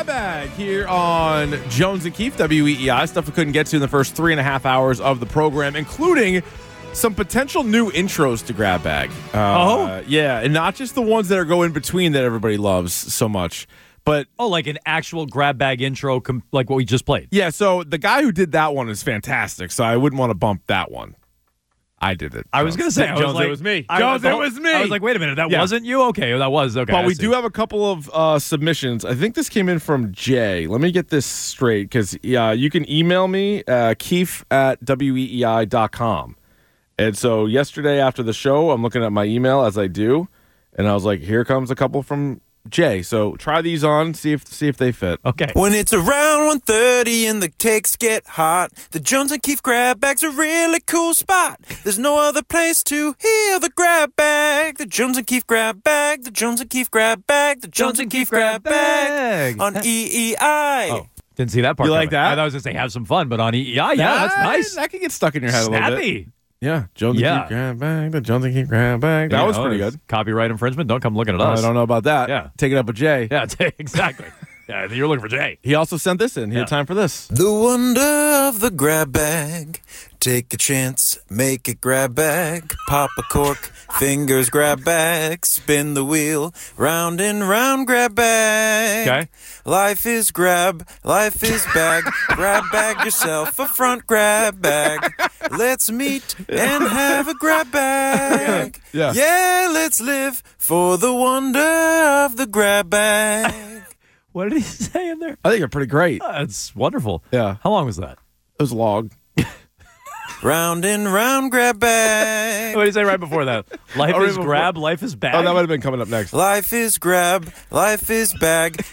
Grab Bag here on Jones and Keefe, WEEI. Stuff we couldn't get to in the first 3.5 hours of the program, including some potential new intros to Grab Bag. Yeah, and not just the ones that go in between that everybody loves so much, but... Oh, like an actual Grab Bag intro like what we just played. Yeah, so the guy who did that one is fantastic, so I wouldn't want to bump that one. I did it. I was going to say, Jones, it was me. Jones, it was me. I was like, wait a minute, that wasn't you? Okay, that was. Okay. But we do have a couple of submissions. I think this came in from Jay. Let me get this straight, because you can email me, keefe@weei.com. And so yesterday after the show, I'm looking at my email as I do, and I was like, here comes a couple from Jay. So try these on, see if they fit. Okay. When it's around 1:30 and the cakes get hot, the Jones and Keefe Grab Bag's a really cool spot. There's no other place to hear the Grab Bag. The Jones and Keefe Grab Bag, the Jones and Keefe Grab Bag, the Jones and Keefe Grab Bag on EEI. Oh, didn't see that part. You like that? I thought I was going to say have some fun, but on EEI, yeah, that's nice. That can get stuck in your head a little bit. Snappy. Yeah, Jones and Keefe Grab Bag, the Jones and Keefe Grab Bag. That was pretty good. Copyright infringement. Don't come looking at us. I don't know about that. Yeah. Take it up with Jay. Yeah, exactly. Yeah, you're looking for Jay. He also sent this in. He had time for this. The wonder of the Grab Bag. Take a chance, make it Grab Bag. Pop a cork, fingers Grab Bag. Spin the wheel, round and round Grab Bag. Okay. Life is grab, life is bag. Grab bag yourself a front Grab Bag. Let's meet and have a Grab Bag. Yeah. Let's live for the wonder of the Grab Bag. What did he say in there? I think you're pretty great. That's wonderful. Yeah. How long was that? It was long. Round and round Grab Bag. What did he say right before that? Life is before. grab, life is bag. Oh, that might have been coming up next. Life is grab, life is bag.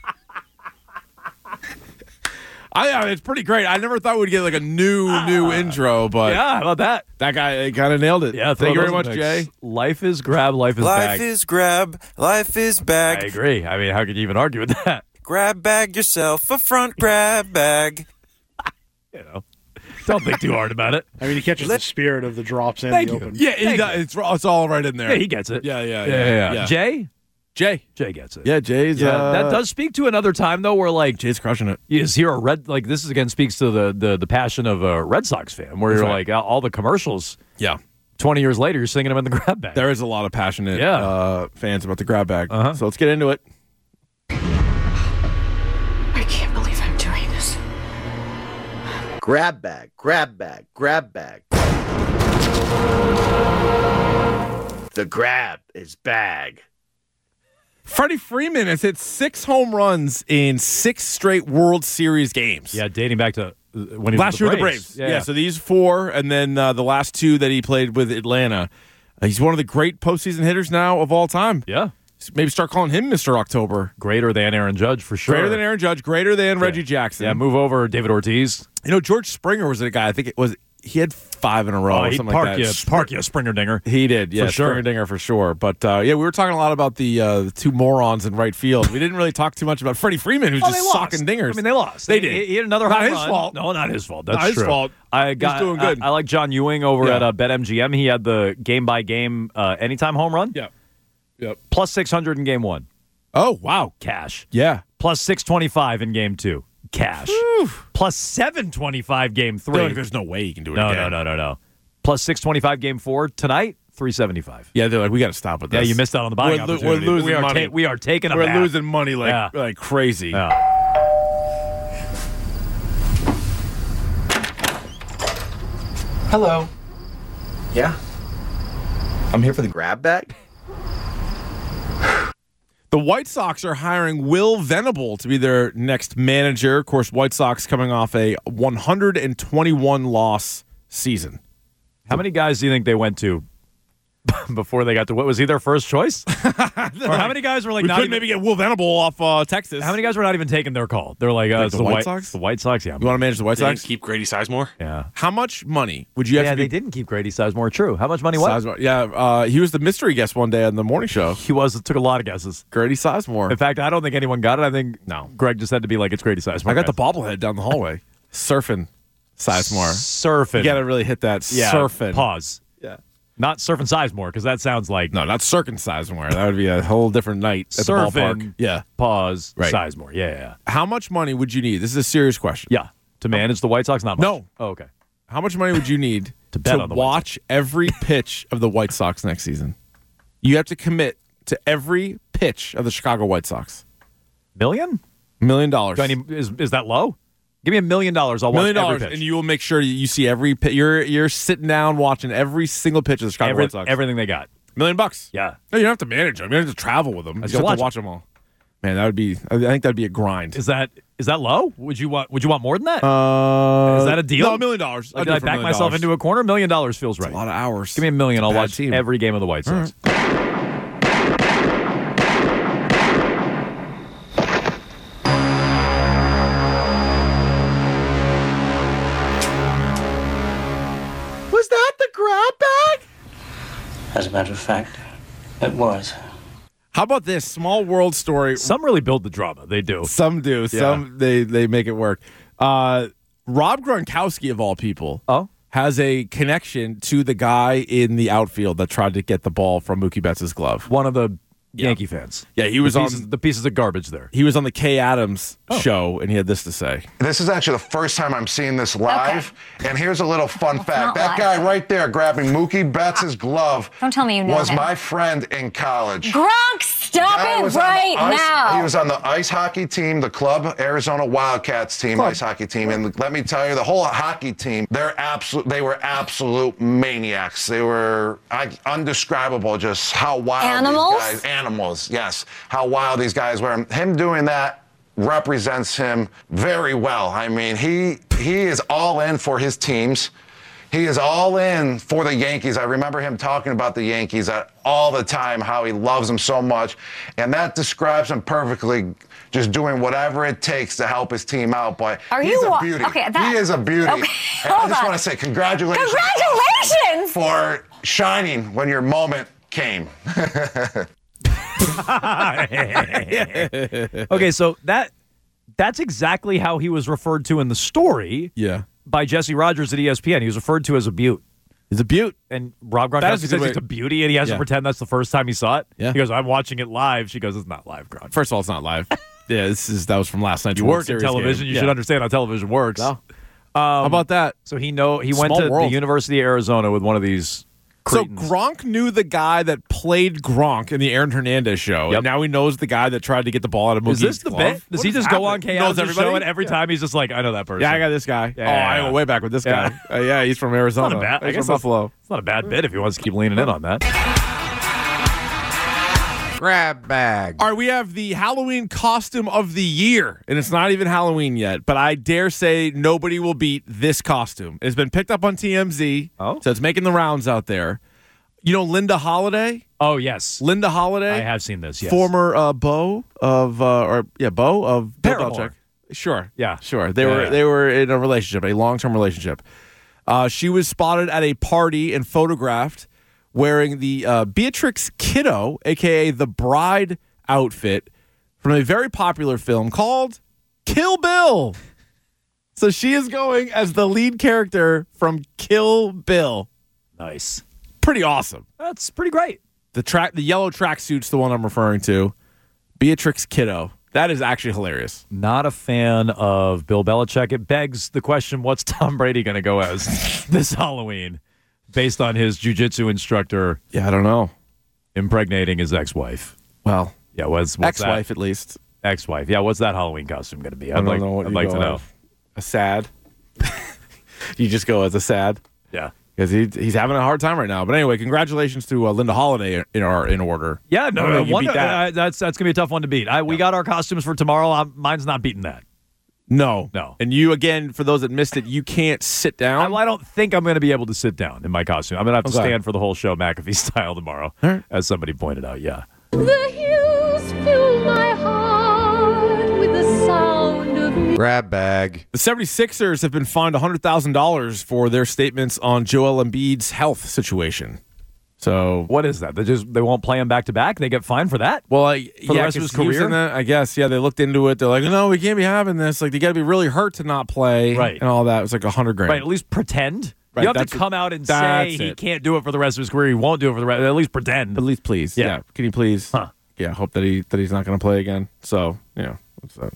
It's pretty great. I never thought we'd get like a new intro, but Yeah, how about that? that guy kind of nailed it. Yeah, Thank you very much, Jay. Jay. Life is grab, life is Life bag. is grab, life is I bag. agree. I mean, how could you even argue with that? Grab bag yourself a front Grab Bag. You know, don't think too hard about it. I mean, he catches the spirit of the drops in Thank the you. open. Yeah, he does. It's all right in there. Yeah, he gets it. Yeah. Jay Jay gets it. Yeah, Jay's. That does speak to another time though, where like Jay's crushing it. is here a Red like this is again speaks to the passion of a Red Sox fan, where That's you're right. like all the commercials. Yeah. 20 years later, you're singing them in the Grab Bag. There is a lot of passionate fans about the Grab Bag. Uh-huh. So let's get into it. I can't believe I'm doing this. Grab bag, grab bag, grab bag. The grab is bag. Freddie Freeman has hit 6 home runs in 6 straight World Series games. Yeah, dating back to when he was Last year with the Braves. Braves. Yeah, so these 4, and then the last 2 that he played with Atlanta. He's one of the great postseason hitters now of all time. Yeah. Maybe start calling him Mr. October. Greater than Aaron Judge, for sure. Greater than Aaron Judge, greater than Reggie Jackson. Yeah, move over David Ortiz. You know, George Springer was a guy, I think he had 5 in a row or he'd something park like that. park you a Springer dinger. He did, yeah, For sure. Springer dinger for sure. But, we were talking a lot about the 2 morons in right field. We didn't really talk too much about Freddie Freeman, who's just socking dingers. I mean, they lost. They did. He had another Not home his run. fault. No, not his fault. That's Not his true. fault. He's doing good. I like John Ewing over Yeah. at BetMGM. He had the game-by-game anytime home run. Yep. Plus 600 in game 1. Oh, wow. Cash. Yeah. Plus 625 in game 2. Cash. Plus 725 game 3. There's no way you can do it No, again. no. Plus 625 game 4. Tonight, 375. Yeah, they're like, we got to stop with this. Yeah, you missed out on the buying We're opportunity. losing we are money. we are taking a We're bath. losing money like crazy. Yeah. Hello. Yeah. I'm here for the grab bag. The White Sox are hiring Will Venable to be their next manager. Of course, White Sox coming off a 121-loss season. How many guys do you think they went to before they got to what was he their first choice? Or how many guys were like We not could even, maybe get Will Venable off Texas. how many guys were not even taking their call? They're like, Like it's the White Sox? The White Sox, yeah. You want to manage the White They didn't Sox? keep Grady Sizemore. Yeah. How much money would you have Yeah, to be? they didn't keep Grady Sizemore. True. How much money was? Sizemore. Yeah, he was the mystery guest one day on the morning show. He was. It took a lot of guesses. Grady Sizemore. In fact, I don't think anyone got it. I think Greg just had to be like, it's Grady Sizemore. I got the guys. bobblehead down the hallway. Surfing Sizemore. Surfing. You got to really hit that. Yeah. Surfing. Pause. Yeah. Not Surfing Sizemore, because that sounds like No, not circumcised more. That would be a whole different night at the ballpark. Surfing, Yeah. pause, Right. Sizemore. Yeah. How much money would you need? This is a serious question. Yeah. To manage the White Sox, not much. No. Oh, okay. How much money would you need To bet on the White watch every pitch of the White Sox next season? You have to commit to every pitch of the Chicago White Sox. $1 million? $1 million. Do I need, is that low? Give me $1 million. I'll watch $1 million, every pitch. and you will make sure you see every pitch. You're sitting down watching every single pitch of the Chicago White Sox. Everything they got. $1 million. Yeah. No, you don't have to manage them. You don't have to travel with them. You just just have watch to watch them all. Man, that would be. I think that'd be a grind. Is that low? Would you want more than that? Is that a deal? No, $1 million. Like, did I back myself into a corner? $1 million feels right. A lot of hours. Give me $1 million. I'll Bad watch team. every game of the White Sox. Was that the grab bag? As a matter of fact, it was. How about this small world story? Some really build the drama. They do. Some do. Some they make it work. Rob Gronkowski, of all people, has a connection to the guy in the outfield that tried to get the ball from Mookie Betts' glove. One of the Yankee fans. Yeah, he was the pieces of garbage there. He was on the Kay Adams show, and he had this to say. This is actually the first time I'm seeing this live. And here's a little fun fact. That live. guy right there grabbing Mookie Betts' glove Don't tell me you know was him. my friend in college. Gronk, stop Guy it was on the right ice- now. He was on the ice hockey team, the club Arizona Wildcats team, ice hockey team. And let me tell you, the whole hockey team, they were absolute maniacs. They were undescribable just how wild Animals? these guys, animals, yes, how wild these guys were. Him doing that represents him very well. I mean, he is all in for his teams. He is all in for the Yankees. I remember him talking about the Yankees all the time, how he loves them so much. And that describes him perfectly, just doing whatever it takes to help his team out. But he's a beauty. He is a beauty. Okay, and I hold just on. want to say congratulations. Congratulations! For shining when your moment came. Okay, so that's exactly how he was referred to in the story Yeah. by Jesse Rogers at ESPN. He was referred to as a beaut. He's a beaut. And Rob That Gronkowski is a says good way- it's a beauty, and he has to Yeah. pretend that's the first time he saw it. Yeah. He goes, I'm watching it live. She goes, it's not live, Gronk. First of all, it's not live. Yeah, that was from last night's You World work in Series television. game. You Yeah. should understand how television works. No. How about that? So he went Small to world. the University of Arizona with one of these So cretins. Gronk knew the guy that played Gronk in the Aaron Hernandez show, Yep. and now he knows the guy that tried to get the ball out of Mookie's Is this the glove. bit? Does What he is just go on happening? KL's show, and every time he's just like, I know that person. Yeah, I got this guy. Yeah. Oh, I go way back with this Yeah. guy. Yeah, he's from Arizona. Not a bad. I He's guess from Buffalo. It's not a bad bit if he wants to keep leaning in on that. Grab bag. All right, we have the Halloween costume of the year, and it's not even Halloween yet, but I dare say nobody will beat this costume. It's been picked up on TMZ, so it's making the rounds out there. You know Linda Holiday? Oh, yes. Linda Holiday? I have seen this, yes. Former beau of Bill Paramore. Belichick. Sure. Yeah. Sure. They Yeah. they were in a relationship, a long-term relationship. She was spotted at a party and photographed wearing the Beatrix Kiddo, a.k.a. the bride outfit from a very popular film called Kill Bill. So she is going as the lead character from Kill Bill. Nice. Pretty awesome. That's pretty great. The yellow tracksuit's the one I'm referring to. Beatrix Kiddo. That is actually hilarious. Not a fan of Bill Belichick. It begs the question, what's Tom Brady going to go as this Halloween based on his jiu-jitsu instructor Yeah, I don't know. impregnating his ex-wife? Well, Yeah, what's ex-wife that? at least. Ex-wife. Yeah, what's that Halloween costume going to be? I don't know what I'd you like go to know. as. A sad. You just go as a sad Yeah. because he's having a hard time right now. But anyway, congratulations to Linda Holiday in order. Yeah, I don't know, you beat that. that's going to be a tough one to beat. We got our costumes for tomorrow. Mine's not beating that. No. No. And you, again, for those that missed it, you can't sit down. I don't think I'm going to be able to sit down in my costume. I'm going to have to Okay. stand for the whole show McAfee style tomorrow, as somebody pointed out. Yeah. The hills fill my heart with the sound of music. Grab bag. The 76ers have been fined $100,000 for their statements on Joel Embiid's health situation. So, What is that? They won't play him back to back? They get fined for that? well, For the rest of his 'cause he was career? in that, I guess, yeah, they looked into it. They're like, no, we can't be having this. Like, they got to be really hurt to not play Right. and all that. It was like $100,000. Right, at least pretend. Right, You have to come out and say he can't do it for the rest of his career. He won't do it for the rest. At least pretend. At least please. Yeah. Can you please? Huh. Yeah. Hope that he's not going to play again. So what's that?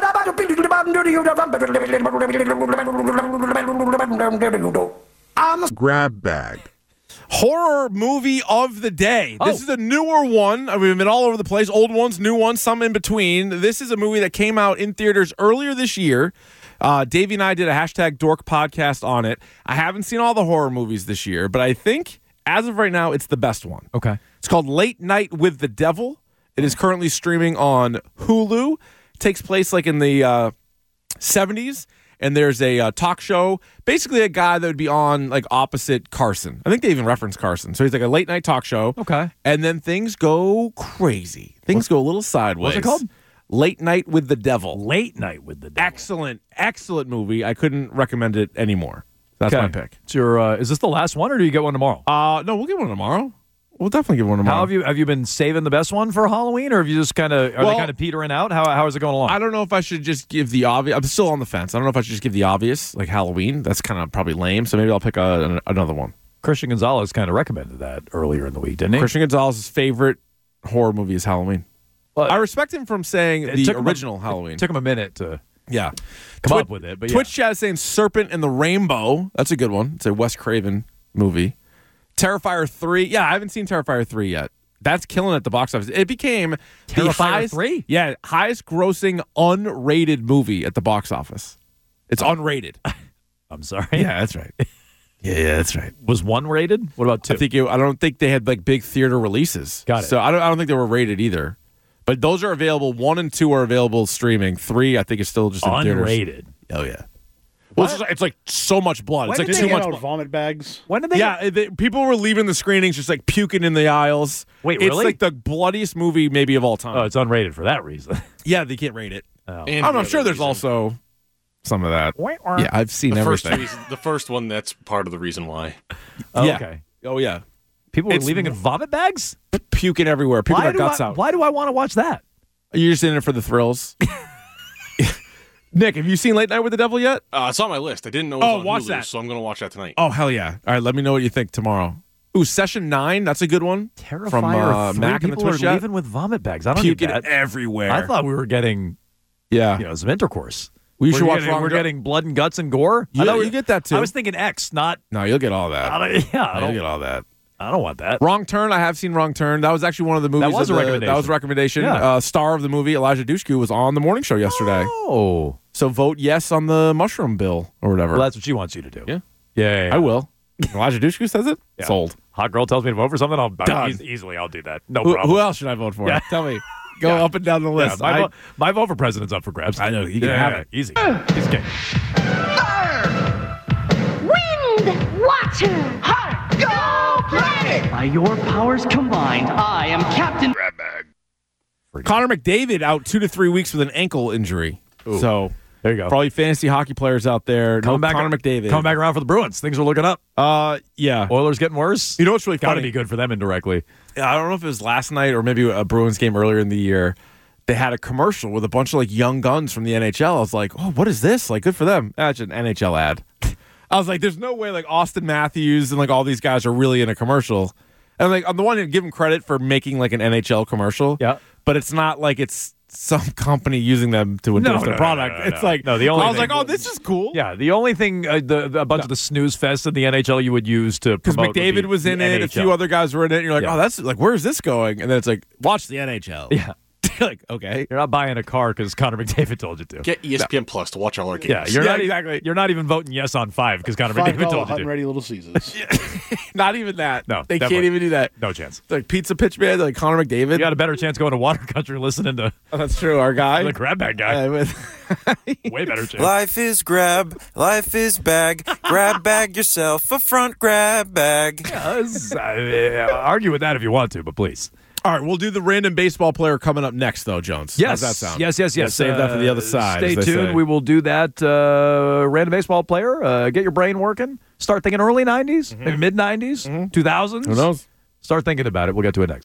Grab bag. Horror movie of the day. This is a newer one. I mean, we've been all over the place. Old ones, new ones, some in between. This is a movie that came out in theaters earlier this year. Davey and I did a #Dork podcast on it. I haven't seen all the horror movies this year, but I think as of right now, it's the best one. Okay. It's called Late Night with the Devil. It is currently streaming on Hulu. It takes place like in the 70s. And there's a talk show, basically a guy that would be on like opposite Carson. I think they even reference Carson. So he's like a late night talk show. Okay. And then things go crazy. Things go a little sideways. What's it called? Late Night with the Devil. Late Night with the Devil. Excellent movie. I couldn't recommend it anymore. That's my pick. It's your, is this the last one, or do you get one tomorrow? No, we'll get one tomorrow. We'll definitely give one tomorrow. How have you been saving the best one for Halloween, or have you just kind of they kind of petering out? How is it going along? I don't know if I should just give the obvious. I'm still on the fence. I don't know if I should just give the obvious, like Halloween. That's kind of probably lame. So maybe I'll pick another one. Christian Gonzalez kind of recommended that earlier in the week, didn't he? Christian Gonzalez's favorite horror movie is Halloween. Well, I respect him from saying the original Halloween. It took him a minute to come up with it. But Twitch chat is saying Serpent and the Rainbow. That's a good one. It's a Wes Craven movie. Terrifier 3. Yeah, I haven't seen Terrifier 3 yet. That's killing at the box office. It became Terrifier 3? Yeah, highest grossing unrated movie at the box office. It's unrated. I'm sorry. Yeah, that's right. Yeah, that's right. Was 1 rated? What about 2? I don't think they had like big theater releases. Got it. So I don't think they were rated either. But those are available. 1 and 2 are available streaming. 3, I think, is still just in theaters. Unrated. Oh yeah. Well, it's like so much blood. It's like too much blood. Vomit bags. When did they? Yeah, people were leaving the screenings just like puking in the aisles. Wait, it's really? like the bloodiest movie maybe of all time. Oh, it's unrated for that reason. Yeah, they can't rate it. Oh. I'm sure there's also some of that. Yeah, I've seen everything. The first one, that's part of the reason why. Oh, yeah. Okay. Oh yeah. People were leaving in vomit bags? Puking everywhere. Puking their guts out. Why do I want to watch that? You're just in it for the thrills. Nick, have you seen Late Night with the Devil yet? It's on my list. I didn't know it was on watch Hulu, that. so I'm going to watch that tonight. Oh, hell yeah. All right, let me know what you think tomorrow. Ooh, Session 9, that's a good one. Terrifier From 3. Mac and the People Twitch are chat. leaving with vomit bags. I don't Puking need that. everywhere. I thought we were getting some intercourse. We should watch Wrong We're getting blood and guts and gore. Yeah, you get that too. I was thinking X, not. No, you'll get all that. I You'll don't get all that. I don't want that. Wrong Turn, I have seen Wrong Turn. That was actually one of the movies. That was a recommendation. That was a recommendation. Yeah. Star of the movie, Elijah Dushku, was on the morning show yesterday. Oh. So vote yes on the mushroom bill or whatever. Well, that's what she wants you to do. Yeah. Yeah. I will. Elijah Dushku says it? Yeah. Sold. Hot girl tells me to vote for something, Done. easily I'll do that. No problem. Who else should I vote for? Yeah. Tell me. Go up and down the list. My vote for president's up for grabs. I know. You can have it. Easy. Easy game. Wind, water, heart, go planet! By your powers combined, I am Captain Connor McDavid out 2 to 3 weeks with an ankle injury. Ooh. So there you go. for all you fantasy hockey players out there, Connor McDavid. Coming back around for the Bruins. Things are looking up. Yeah. Oilers getting worse. You know what's really Got to funny? be good for them indirectly. I don't know if it was last night or maybe a Bruins game earlier in the year. They had a commercial with a bunch of like young guns from the NHL. I was like, oh, what is this? Like, good for them. That's an NHL ad. I was like, there's no way like Austin Matthews and like all these guys are really in a commercial. And like on the one hand, give them credit for making like an NHL commercial. Yeah. But it's not like it's some company using them to endorse their product. It's like the only I was thing- like, oh, this is cool. Yeah, the only thing, a bunch of the snooze fests in the NHL you would use to Because promote would McDavid be was in the it, a NHL. few other guys were in it, and you're like, Yeah. oh, that's like, where's this going? And then it's like, watch the NHL. Yeah. Like, okay. You're not buying a car because Connor McDavid told you to. Get ESPN Plus to watch all our games. Yeah, you're not exactly. You're not even voting yes on 5 because Connor $5 McDavid told you hot and to. ready Little Caesars. Not even that. No, they definitely. can't even do that. No chance. It's like Pizza Pitch Man, like Connor McDavid. You got a better chance going to Water Country listening to Oh, that's true. Our guy. the grab bag guy. Way better chance. Life is grab, life is bag. Grab bag yourself a front grab bag. Argue with that if you want to, but please. All right, we'll do the random baseball player coming up next, though, Jones. Yes. How's that sound? Yes. We'll save that for the other side. Stay as they tuned. say. We will do that. Random baseball player. Get your brain working. Start thinking early 90s, maybe mid 90s, 2000s. Who knows? Start thinking about it. We'll get to it next.